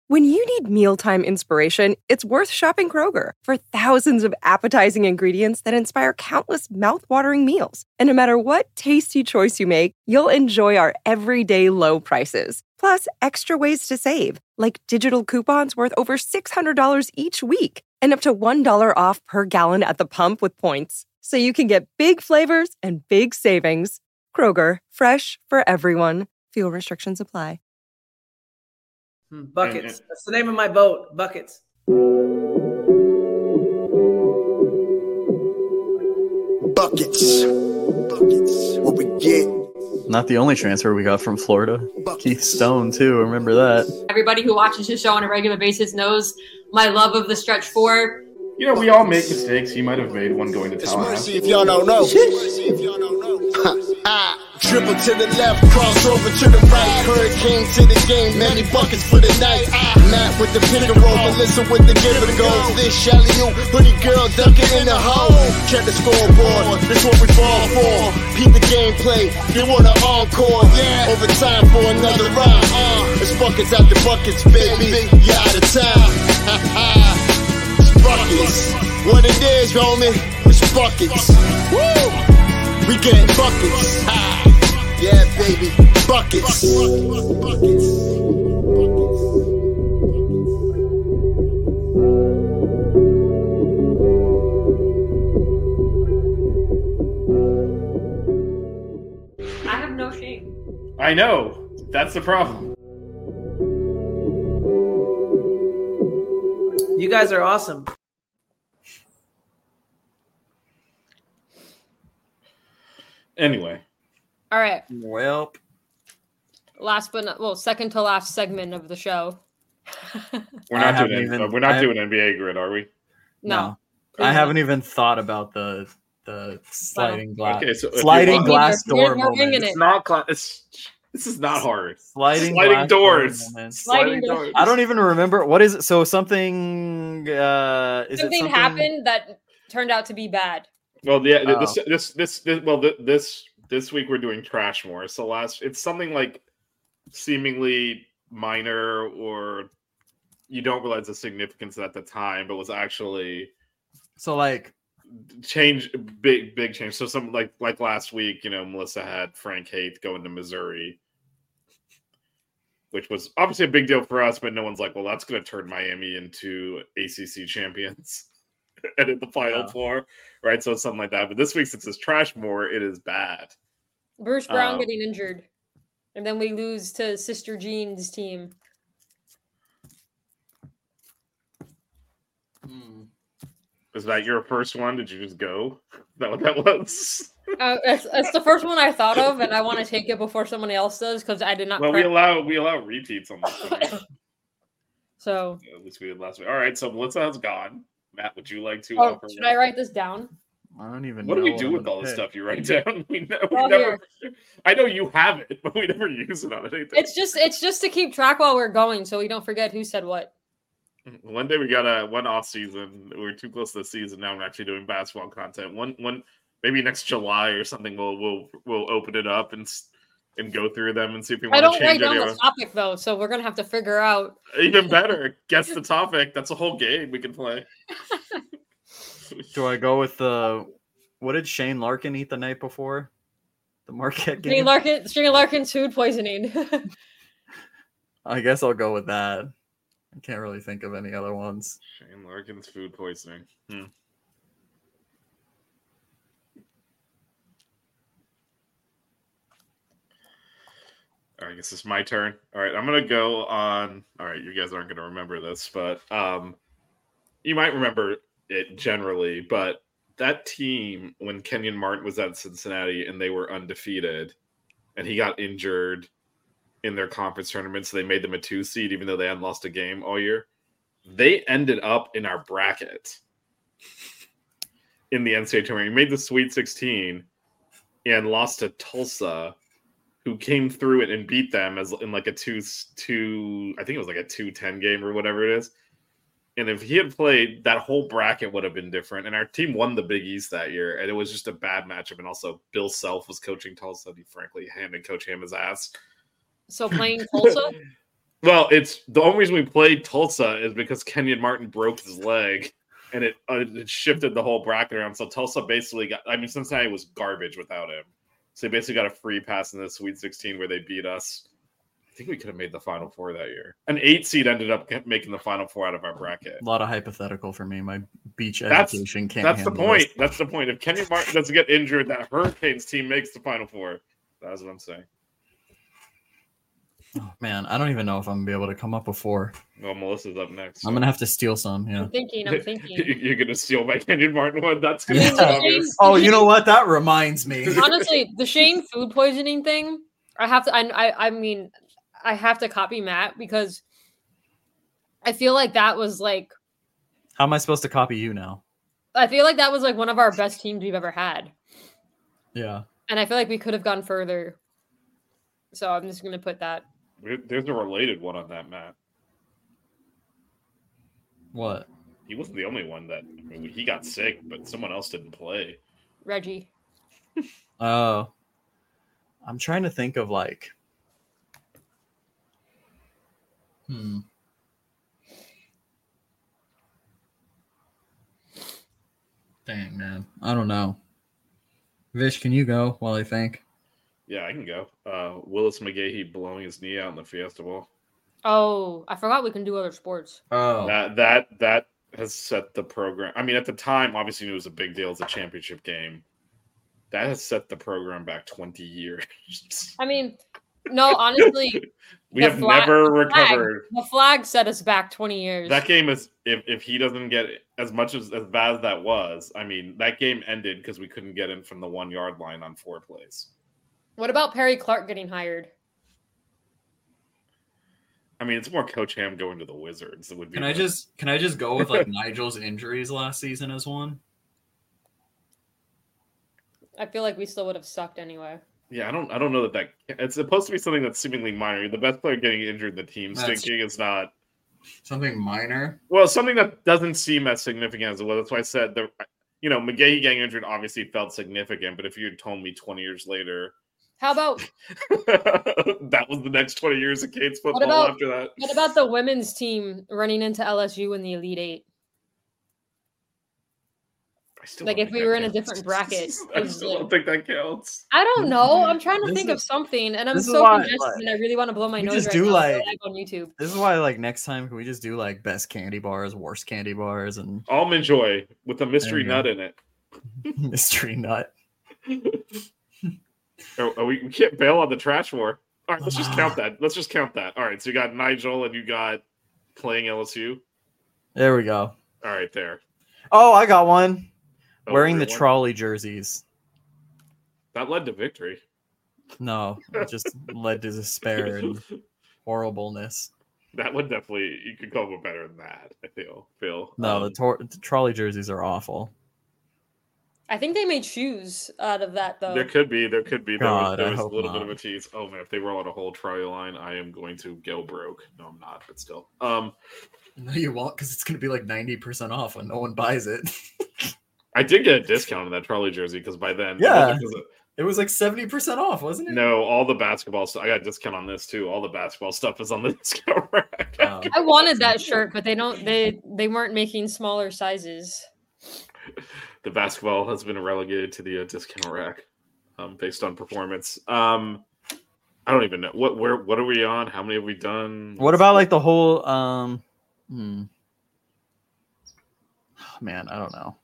When you need mealtime inspiration, it's worth shopping Kroger for thousands of appetizing ingredients that inspire countless mouthwatering meals. And no matter what tasty choice you make, you'll enjoy our everyday low prices. Plus, extra ways to save, like digital coupons worth over $600 each week and up to $1 off per gallon at the pump with points. So you can get big flavors and big savings. Kroger, fresh for everyone. Fuel restrictions apply. Buckets. That's the name of my boat. Buckets. Buckets. What we get. Not the only transfer we got from Florida. Keith Stone, too. Remember that. Everybody who watches his show on a regular basis knows my love of the stretch four. You know, we all make mistakes. He might have made one going to Tallahassee. If y'all don't know. Dribble to the left, crossover to the right. Hurricane to the game, many buckets for the night. Matt with the pick and roll, Melissa with the give and go. This Shally-oo, pretty girl dunking in the hole. Check the scoreboard, this what we fall for. Peep the gameplay, they want an encore. Yeah, overtime for another round. It's buckets out the buckets, baby. You out of time. It's buckets. What it is, homie, it's buckets. Woo! We getting buckets. Yeah, baby, buckets. I have no shame. I know. That's the problem. You guys are awesome. Anyway. All right. Well. Second to last segment of the show. We're not doing NBA grid, are we? No. I haven't even thought about the sliding glass. Okay, so glass door moment. It's not this is not hard. Sliding doors. Sliding doors. I don't even remember what is it. So something something happened that turned out to be bad. Well, yeah, this week we're doing Trashmore. So it's something like seemingly minor, or you don't realize the significance at the time, but was actually big change. So some like last week, Melissa had Frank Haith going to Missouri, which was obviously a big deal for us, but no one's like, well, that's going to turn Miami into ACC champions and in the Final Four, right? So it's something like that. But this week, since it's Trashmore, it is bad. Bruce Brown getting injured, and then we lose to Sister Jean's team. Was that your first one? Did you just go? Is that what that was? It's the first one I thought of, and I want to take it before someone else does because I did not. Well, we allow repeats on this. So at least we did last week. All right, so Melissa has gone. Matt, would you like to offer? Should I write this down? I don't even. What know do we do with all the stuff you write down? We never. Here. I know you have it, but we never use it on anything. It's just to keep track while we're going, so we don't forget who said what. One day we got one off season. We're too close to the season now. We're actually doing basketball content. One maybe next July or something. We'll open it up and go through them and see if we want to change it. I don't write down the topic though, so we're gonna have to figure out. Even better, guess the topic. That's a whole game we can play. Do I go with what did Shane Larkin eat the night before? The Marquette game? Shane Larkin's food poisoning. I guess I'll go with that. I can't really think of any other ones. Shane Larkin's food poisoning. All right, I guess it's my turn. All right, I'm going to go on. All right, you guys aren't going to remember this, but you might remember it generally. But that team, when Kenyon Martin was at Cincinnati and they were undefeated, and he got injured in their conference tournament, so they made them a 2 seed, even though they hadn't lost a game all year. They ended up in our bracket in the NCAA tournament. He made the Sweet 16 and lost to Tulsa, who came through it and beat them as in like a 2-2. I think it was like a 2-10 game or whatever it is. And if he had played, that whole bracket would have been different. And our team won the Big East that year, and it was just a bad matchup. And also, Bill Self was coaching Tulsa. He frankly handed Coach Ham his ass. So playing Tulsa? Well, it's the only reason we played Tulsa is because Kenyon Martin broke his leg, and it shifted the whole bracket around. So Tulsa basically Cincinnati was garbage without him. So they basically got a free pass in the Sweet 16 where they beat us. I think we could have made the Final Four that year. An 8 seed ended up making the Final Four out of our bracket. A lot of hypothetical for me. My beach education can't. That's the point. That's the point. If Kenyon Martin doesn't get injured, that Hurricanes team makes the Final Four. That's what I'm saying. Oh, man, I don't even know if I'm gonna be able to come up with 4. Well, Melissa's up next. So. I'm gonna have to steal some. Yeah. I'm thinking. You're gonna steal my Kenyon Martin one. That's gonna be obvious. Oh, you know what? That reminds me. Honestly, the Shane food poisoning thing. I have to. I mean, I have to copy Matt because I feel like that was like. How am I supposed to copy you now? I feel like that was like one of our best teams we've ever had. Yeah. And I feel like we could have gone further. So I'm just gonna put that. There's a related one on that, Matt. What? He wasn't the only one that he got sick, but someone else didn't play. Reggie. Oh. I'm trying to think of like. Dang, man. I don't know. Vish, can you go while I think? Yeah, I can go. Willis McGahee blowing his knee out in the Fiesta Bowl. Oh, I forgot we can do other sports. Oh. That has set the program. I mean, at the time, obviously it was a big deal. It's a championship game. That has set the program back 20 years. I mean, no, honestly, we have never recovered. The flag set us back 20 years. That game is if he doesn't get as much as bad as that was. I mean, that game ended because we couldn't get in from the 1 yard line on 4 plays. What about Perry Clark getting hired? I mean, it's more Coach Ham going to the Wizards. It would be. Can I just go with like Nigel's injuries last season as one? I feel like we still would have sucked anyway. Yeah, I don't know that it's supposed to be something that's seemingly minor. The best player getting injured in the team stinking is not something minor. Well, something that doesn't seem as significant as it was. That's why I said McGahee getting injured obviously felt significant, but if you had told me 20 years later. How about that was the next 20 years of Cade's football after that? What about the women's team running into LSU in the Elite Eight? Like if we were in a different bracket. I still don't think that counts. I don't know. I'm trying to think of something, and I'm so congested, and I really want to blow my nose right now. Like on YouTube. This is why, like, next time, can we just do like best candy bars, worst candy bars, and Almond Joy with a mystery nut in it. Mystery nut. We can't bail on the trash war. All right, let's just count that. All right, so you got Nigel and you got playing LSU. There we go. All right, there. Oh, I got one. Wearing the trolley jerseys. That led to victory. No, it just led to despair and horribleness. That would definitely, you could come up better than that, I feel. No, the trolley jerseys are awful. I think they made shoes out of that, though. There could be. There God, was a little bit of a tease. Oh, man, if they roll out a whole trolley line, I am going to go broke. No, I'm not, but still. No, you won't, because it's going to be like 90% off when no one buys it. I did get a discount on that trolley jersey because by then, it was like 70% off, wasn't it? No, all the basketball stuff. I got a discount on this too. All the basketball stuff is on the discount rack. I wanted that shirt, but they weren't making smaller sizes. The basketball has been relegated to the discount rack, based on performance. I don't even know what are we on? How many have we done? What about like the whole? Man, I don't know.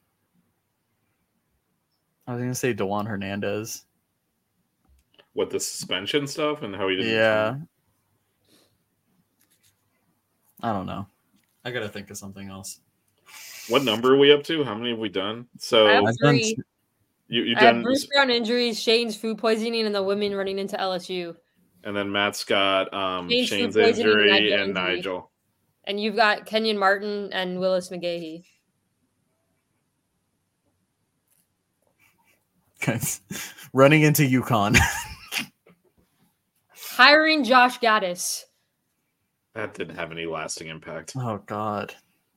I was gonna say DeJuan Hernandez. What, the suspension stuff and how he didn't? Yeah. I don't know. I gotta think of something else. What number are we up to? How many have we done? So I have 3. You I done have Bruce Brown injuries, Shane's food poisoning, and the women running into LSU. And then Matt's got Shane's injury and Nigel. And you've got Kenyon Martin and Willis McGahee. Running into UConn. Hiring Josh Gaddis. That didn't have any lasting impact. Oh, God.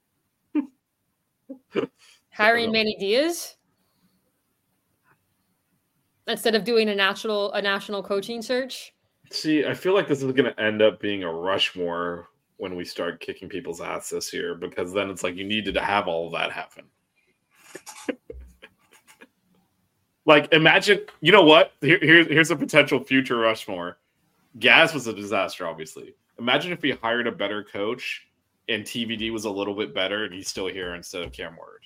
Hiring Manny Diaz instead of doing a national coaching search. See, I feel like this is going to end up being a Rushmore when we start kicking people's ass this year, because then it's like you needed to have all of that happen. Like, imagine, you know what? Here's a potential future Rushmore. Gaz was a disaster, obviously. Imagine if we hired a better coach and TVD was a little bit better and he's still here instead of Cam Ward.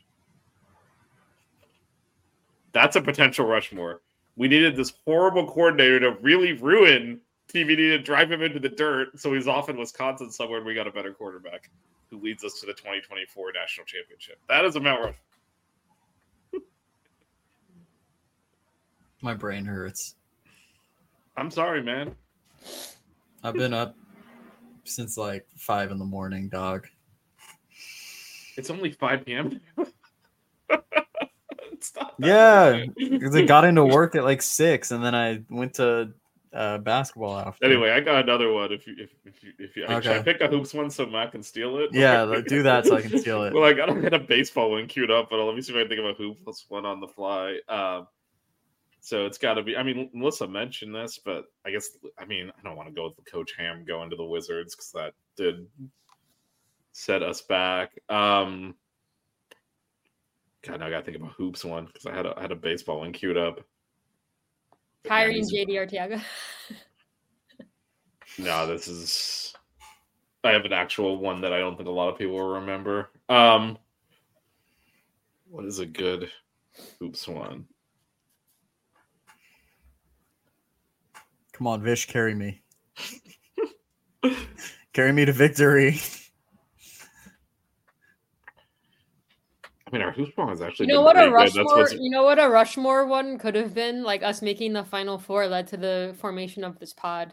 That's a potential Rushmore. We needed this horrible coordinator to really ruin TVD, to drive him into the dirt, so he's off in Wisconsin somewhere and we got a better quarterback who leads us to the 2024 national championship. That is a Mount Rushmore. My brain hurts. I'm sorry, man. I've been up since like 5 a.m, dog. It's only 5 p.m. It's not that Yeah, bad. because I got into work at like 6, and then I went to basketball after. Anyway, I got another one. If you should I Okay. pick a hoops one so Matt can steal it? Yeah, do that so I can steal it. Well, I got a baseball one queued up, but let me see if I can think of a hoops one on the fly. So it's got to be. I mean, Melissa mentioned this, but I guess I don't want to go with the Coach Ham going to the Wizards because that did set us back. God, now I got to think of a hoops one because I had a baseball one queued up. Hiring JD Arteaga. No, this is. I have an actual one that I don't think a lot of people will remember. What is a good hoops one? Come on, Vish, carry me. Carry me to victory. I mean, our hoops one is actually. You know what a pretty good. That's Rushmore? what's- You know what a Rushmore one could have been? Like us making the Final Four led to the formation of this pod.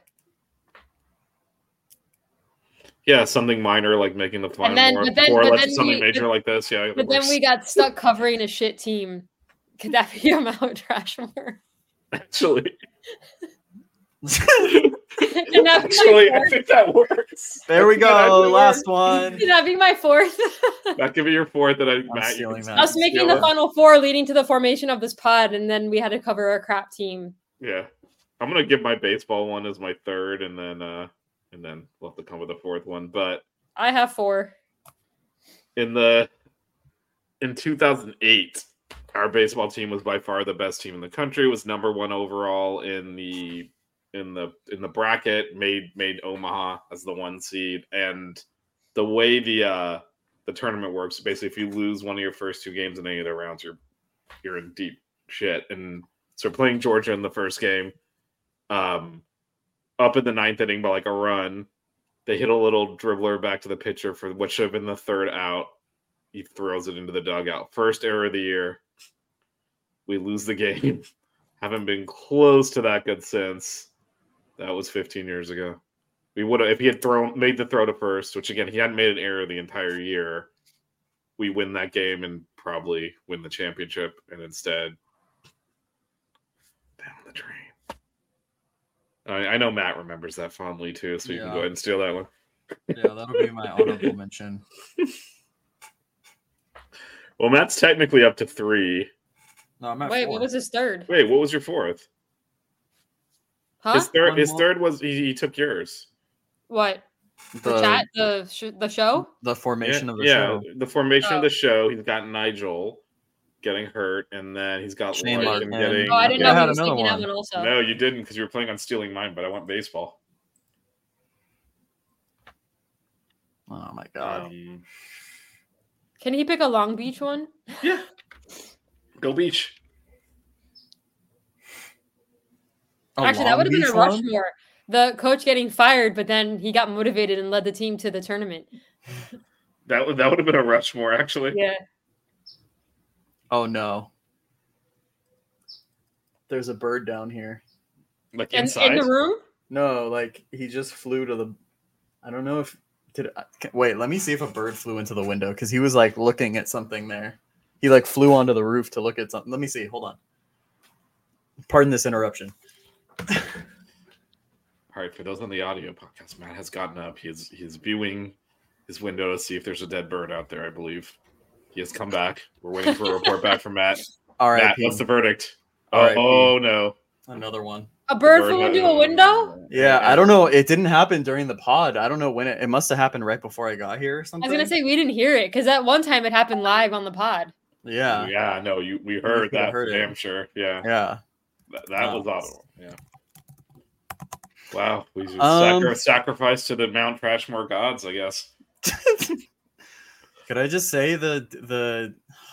Yeah, something minor like making the final then- four, but then- or but like then something we- major like this. Yeah, But then we got stuck covering a shit team. Could that be a Mount Rushmore? actually. Can that be Actually, my I fourth? think that works. There we That actually go. works. Last one. Can that be my fourth? That could be your fourth. That I'm stealing that. Us making the Final Four leading to the formation of this pod, and then we had to cover a crap team. Yeah, I'm gonna give my baseball one as my third, and then we'll have to come with a fourth one. But I have 4. in 2008, our baseball team was by far the best team in the country. It was number 1 overall in the bracket. Made Omaha as the 1 seed, and the way the tournament works, basically, if you lose one of your first 2 games in any of the rounds, you're in deep shit. And so, playing Georgia in the first game, up in the 9th inning by like a run, they hit a little dribbler back to the pitcher for what should have been the 3rd out. He throws it into the dugout. First error of the year. We lose the game. Haven't been close to that good since. That was 15 years ago. We would have, if he had made the throw to first, which again, he hadn't made an error the entire year, we win that game and probably win the championship. And instead, down the drain. I know Matt remembers that fondly too, so you can Yeah. go ahead and steal that one. Yeah, that'll be my honorable mention. Well, Matt's technically up to 3. No, I'm at Wait, 4. what was his third? Wait, what was your 4th? Huh? His third. One His more. third was he took yours. What? The the chat? The show? the formation of the yeah, show. the formation Oh. of the show. He's got Nigel getting hurt, and then he's got Shane Larkin Larkin. getting. Oh, I didn't Yeah, I know had he was another taking that one. one also. No, you didn't because you were planning on stealing mine, but I want baseball. Oh my god. Can he pick a Long Beach one? Yeah. Go Beach. Actually, that Long would have been Beach a one? Rushmore. The coach getting fired, but then he got motivated and led the team to the tournament. That would have been a Rushmore, actually. Yeah. Oh no. There's a bird down here. Like And inside. in the room? No, like he just flew to the. I don't know if wait. Let me see if a bird flew into the window because he was like looking at something there. He like flew onto the roof to look at something. Let me see. Hold on. Pardon this interruption. All right, for those on the audio podcast, Matt has gotten up. He's viewing his window to see if there's a dead bird out there. I believe he has come back. We're waiting for a report back from Matt. All right. Matt, what's the verdict? R.I.P. Oh no! Another one. A bird flew into a window? Yeah, I don't know. It didn't happen during the pod. I don't know when it must have happened right before I got here or I something. was gonna say we didn't hear it because at one time it happened live on the pod. Yeah. Yeah, no, we heard that for damn it. sure. Yeah. Yeah. That was audible. Yeah. Wow, we just sacrifice to the Mount Trashmore gods, I guess. Could I just say the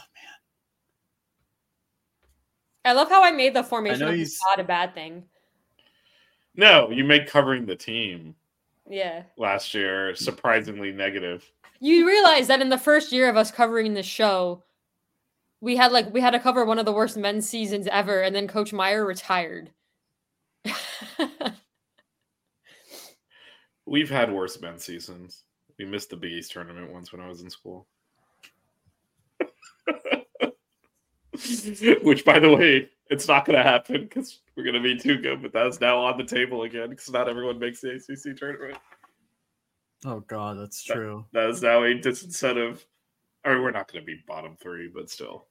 I love how I made the formation know of you the pod a bad thing. No, you made covering the team Yeah. last year surprisingly negative. You realize that in the first year of us covering this show, we had to cover one of the worst men's seasons ever, and then Coach Meyer retired. We've had worse men's seasons. We missed the Big East tournament once when I was in school. Which, by the way, it's not going to happen because we're going to be too good, but that's now on the table again because not everyone makes the ACC tournament. Oh God, that's true. That is now a disincentive. Or we're not going to be bottom 3, but still.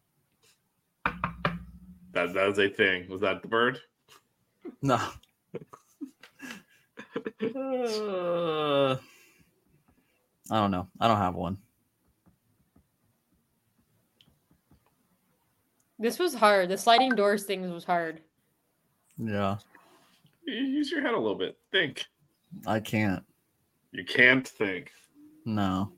That is a thing. Was that the bird? No. I don't know. I don't have one. This was hard. The sliding doors thing was hard. Yeah. Use your head a little bit. Think. I can't. You can't think. No.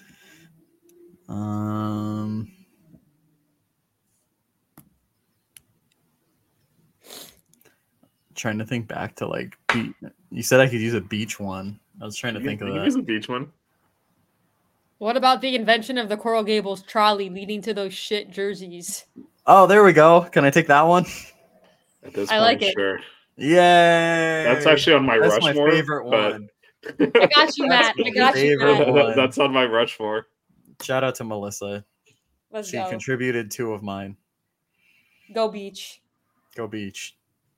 Trying to think back to like you said I could use a beach one. I was trying to think of You that. can use a beach one. What about the invention of the Coral Gables trolley leading to those shit jerseys? Oh, there we go. Can I take that one? At this I point, like it. sure. Yay! That's actually on my That's Rushmore. my favorite one. I got you, Matt. I got you, favorite Matt. one. That's on my Rushmore. Shout out to Melissa. Let's She go. contributed 2 of mine. Go Beach. Go Beach.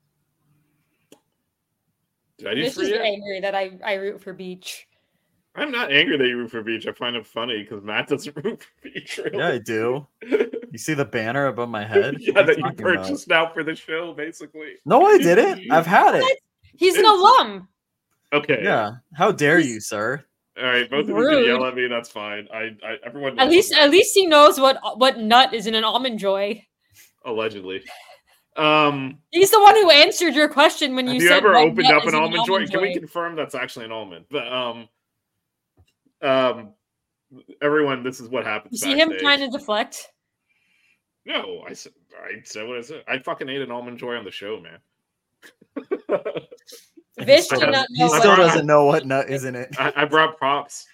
Did I do This 3 is yet? angry that I root for Beach. I'm not angry that you root for Beach. I find it funny because Matt doesn't root for Beach. Really. Yeah, I do. You see the banner above my head? Yeah, What are that you talking about? purchased now for the show, basically. No, I didn't. I've had it. He's an alum. Okay. Yeah. How dare you, sir? All right, both of you Rude. can yell at me. That's fine. Everyone. At knows least he knows what nut is in an almond joy. allegedly. He's the one who answered your question when you Have you said ever what opened nut up is an in almond joy? Can we confirm that's actually an almond? But everyone, this is what happens. You see him backstage. trying to deflect? No, I said what I said. I fucking ate an almond joy on the show, man. Vish Still did doesn't- not he know still what doesn't know what nut is in it. I brought props.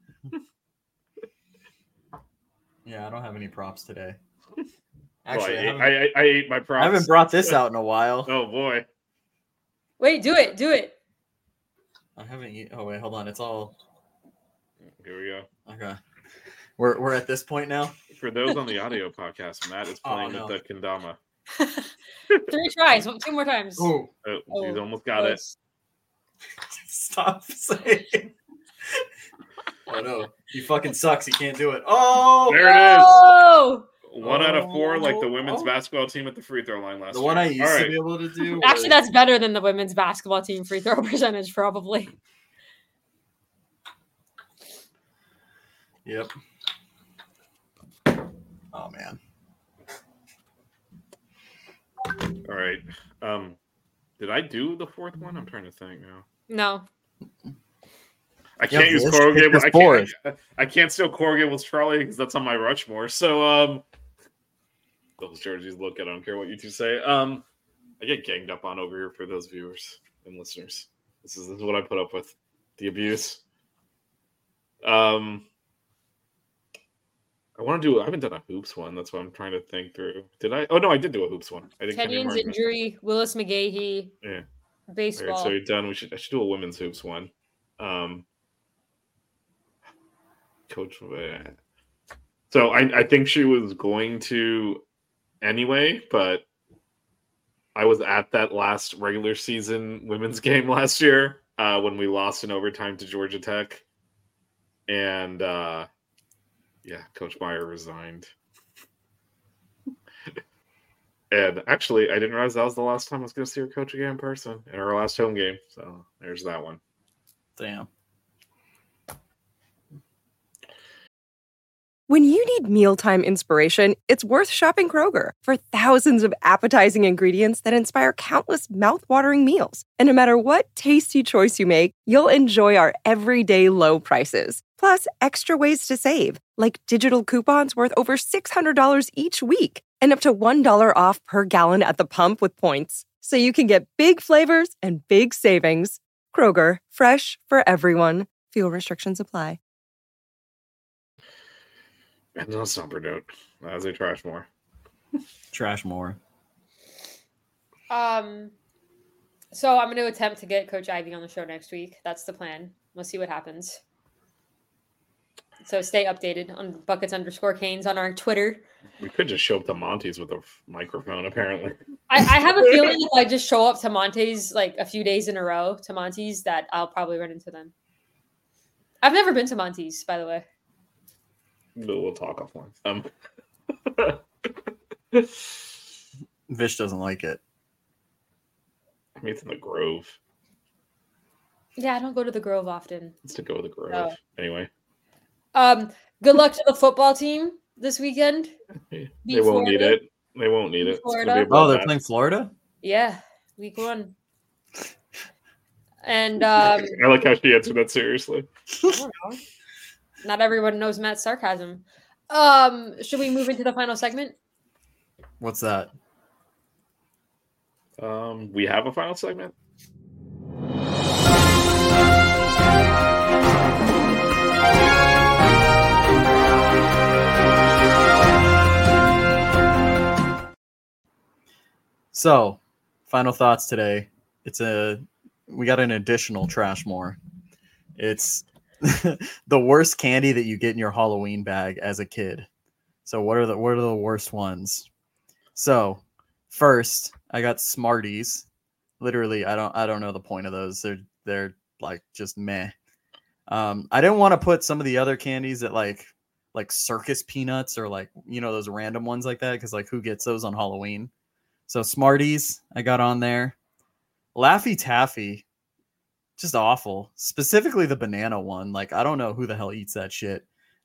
Yeah, I don't have any props today. Well, Actually, I ate my props. I haven't brought this out in a while. Oh boy. Wait, do it. I haven't eaten. Oh wait, hold on. It's all Here we go. okay. We're at this point now. For those on the audio podcast, Matt is playing no. with the kendama. 3 tries. 2 more times. Oh, Oh, he's almost got it. Close. stop saying. Oh no, he fucking sucks. He can't do it. Oh, There it is. Oh! 1 out of 4, like the Oh. women's basketball team at the free throw line last the year. one I used All to right. be able to do. Actually, was- that's better than the women's basketball team free throw percentage, probably. Yep. Oh man. All right. Did I do the 4th one? I'm trying to think now. No. I can't use Vish, Coral pick Gable. your fourth. I can't steal Coral Gable's trolley because that's on my Rushmore. So those jerseys look. I don't care what you two say. I get ganged up on over here for those viewers and listeners. This is what I put up with. The abuse. I want to do. I haven't done a hoops one. That's what I'm trying to think through. Did I? Oh no, I did do a hoops one. I think Kenyon Kenyon's Martin- injury, Willis McGahee, Yeah. All right, baseball. so you're done. I should do a women's hoops one. Coach. So I think she was going to anyway, but I was at that last regular season women's game last year when we lost in overtime to Georgia Tech, and yeah, Coach Meyer resigned. And actually, I didn't realize that was the last time I was going to see her coach again in person in her last home game. So there's that one. Damn. When you need mealtime inspiration, it's worth shopping Kroger for thousands of appetizing ingredients that inspire countless mouthwatering meals. And no matter what tasty choice you make, you'll enjoy our everyday low prices. Plus, extra ways to save, like digital coupons worth over $600 each week and up to $1 off per gallon at the pump with points. So you can get big flavors and big savings. Kroger, fresh for everyone. Fuel restrictions apply. And on a somber note, as a trash more. Trash more. So I'm going to attempt to get Coach Ivy on the show next week. That's the plan. We'll see what happens. So stay updated on Buckets_Canes on our Twitter. We could just show up to Monty's with a microphone, apparently. I have a feeling if I just show up to Monty's like a few days in a row to Monty's that I'll probably run into them. I've never been to Monty's, by the way. We'll talk offline. Vish doesn't like it. I mean, it's in the Grove. Yeah, I don't go to the Grove often. It's to go to the Grove. Oh. Anyway. Good luck to the football team this weekend. They won't need it. They won't need it. Oh, they're playing Florida? Yeah, week 1. And I like how she answered that seriously. I don't know. Not everyone knows Matt's sarcasm. Should we move into the final segment? What's that? We have a final segment. So, final thoughts today. We got an additional trash more. It's the worst candy that you get in your Halloween bag as a kid. So what are the worst ones? So first, I got Smarties. Literally, I don't know the point of those. They're like just meh. I didn't want to put some of the other candies that like circus peanuts or like, you know, those random ones like that, because like who gets those on Halloween? So Smarties I got on there. Laffy Taffy. Just awful. Specifically the banana one. Like, I don't know who the hell eats that shit.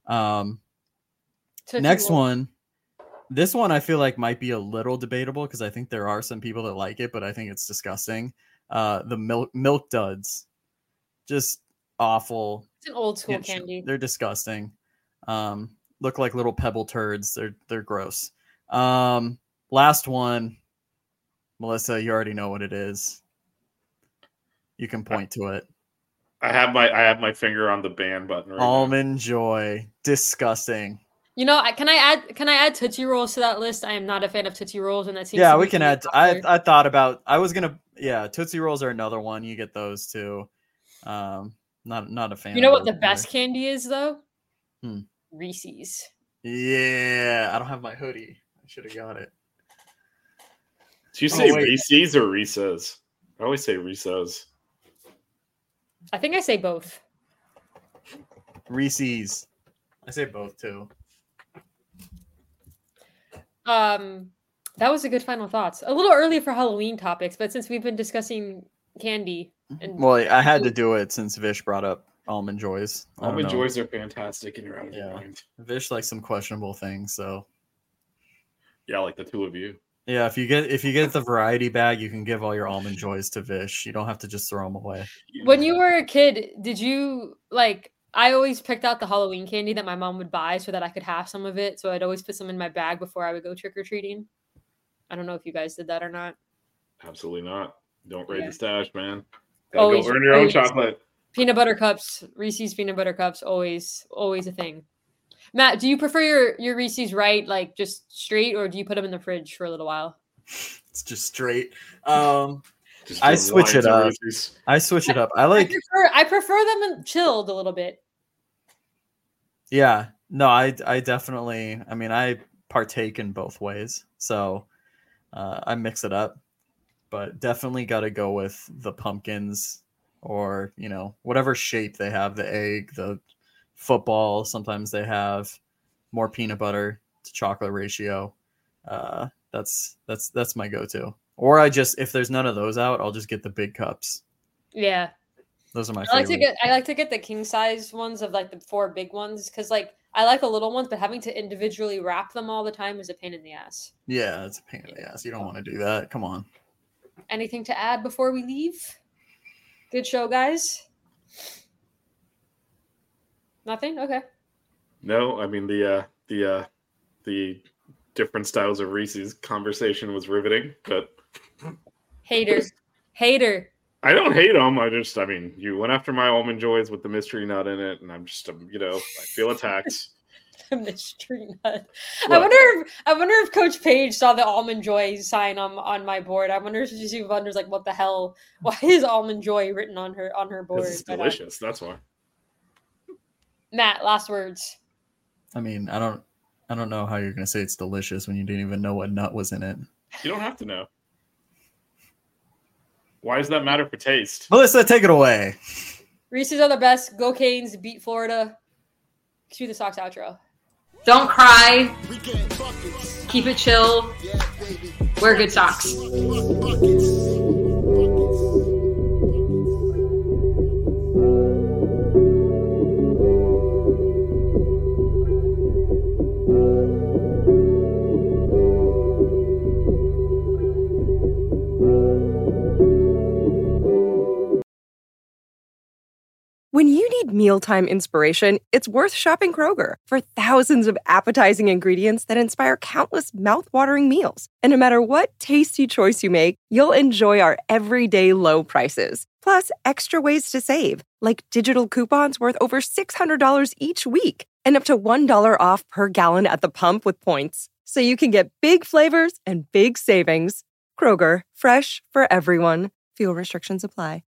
Next one. This one I feel like might be a little debatable because I think there are some people that like it, but I think it's disgusting. The milk duds. Just awful. It's an old school candy. They're disgusting. Look like little pebble turds. They're gross. Last one. Melissa, you already know what it is. You can point to it. I have my finger on the ban button right Almond Joy. Disgusting. You know, can I add Tootsie Rolls to that list? I am not a fan of Tootsie Rolls, and that seems we can add. I thought about. I was gonna. Yeah, Tootsie Rolls are another one. You get those too. Not a fan. You know what the best candy is though? Reese's. Yeah, I don't have my hoodie. I should have got it. Do you say Reese's or Reese's? I always say Reese's. I think I say both. Reese's. I say both too. That was a good final thoughts. A little early for Halloween topics, but since we've been discussing candy, I had to do it since Vish brought up Almond Joys. Almond Joys are fantastic, and you're out of your mind. Vish likes some questionable things, so yeah, like the two of you. Yeah, if you get the variety bag, you can give all your Almond Joys to Vish. You don't have to just throw them away. When you were a kid, did you like? I always picked out the Halloween candy that my mom would buy so that I could have some of it. So I'd always put some in my bag before I would go trick or treating. I don't know if you guys did that or not. Absolutely not. Don't raid the stash, man. Always go earn your own chocolate. Peanut butter cups, Reese's peanut butter cups, always a thing. Matt, do you prefer your Reese's right, like just straight, or do you put them in the fridge for a little while? It's just straight. I switch it up. I prefer them chilled a little bit. Yeah, no, I definitely. I mean, I partake in both ways, so I mix it up. But definitely got to go with the pumpkins, or whatever shape they have. The egg, the football. Sometimes they have more peanut butter to chocolate ratio. That's my go-to. Or if there's none of those out, I'll just get the big cups. Yeah. Those are my I favorite. like to get the king size ones of like the 4 big ones because like I like the little ones, but having to individually wrap them all the time is a pain in the ass. Yeah, it's a pain in the ass. You don't want to do that. Come on. Anything to add before we leave? Good show, guys. Nothing? Okay. No, I mean the different styles of Reese's conversation was riveting, but Hater. I don't hate them. I mean, you went after my almond joys with the mystery nut in it, and I'm just, I feel attacked. Mystery nut. What? I wonder if Coach Page saw the Almond Joy sign on my board. I wonder if she wonders like, what the hell? Why is Almond Joy written on her board? It's delicious. That's why. Matt, last words. I mean, I don't know how you're gonna say it's delicious when you didn't even know what nut was in it. You don't have to know. Why does that matter for taste? Melissa, take it away. Reese's are the best. Go Canes, beat Florida. Cue the Sox outro. Don't cry. We get buckets. Keep it chill. Yeah, baby. Wear good socks. Buckets. When you need mealtime inspiration, it's worth shopping Kroger for thousands of appetizing ingredients that inspire countless mouthwatering meals. And no matter what tasty choice you make, you'll enjoy our everyday low prices. Plus, extra ways to save, like digital coupons worth over $600 each week and up to $1 off per gallon at the pump with points. So you can get big flavors and big savings. Kroger, fresh for everyone. Fuel restrictions apply.